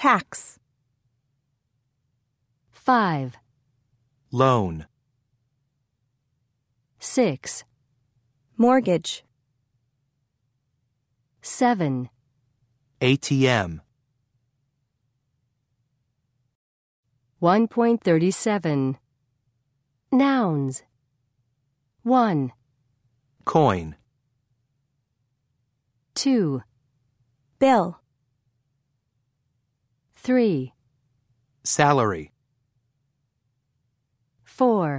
tax. 5, loan, 6, Mortgage. 7, ATM, 1.37. Nouns. 1, coin, 2, Bill. 3, salary, 4.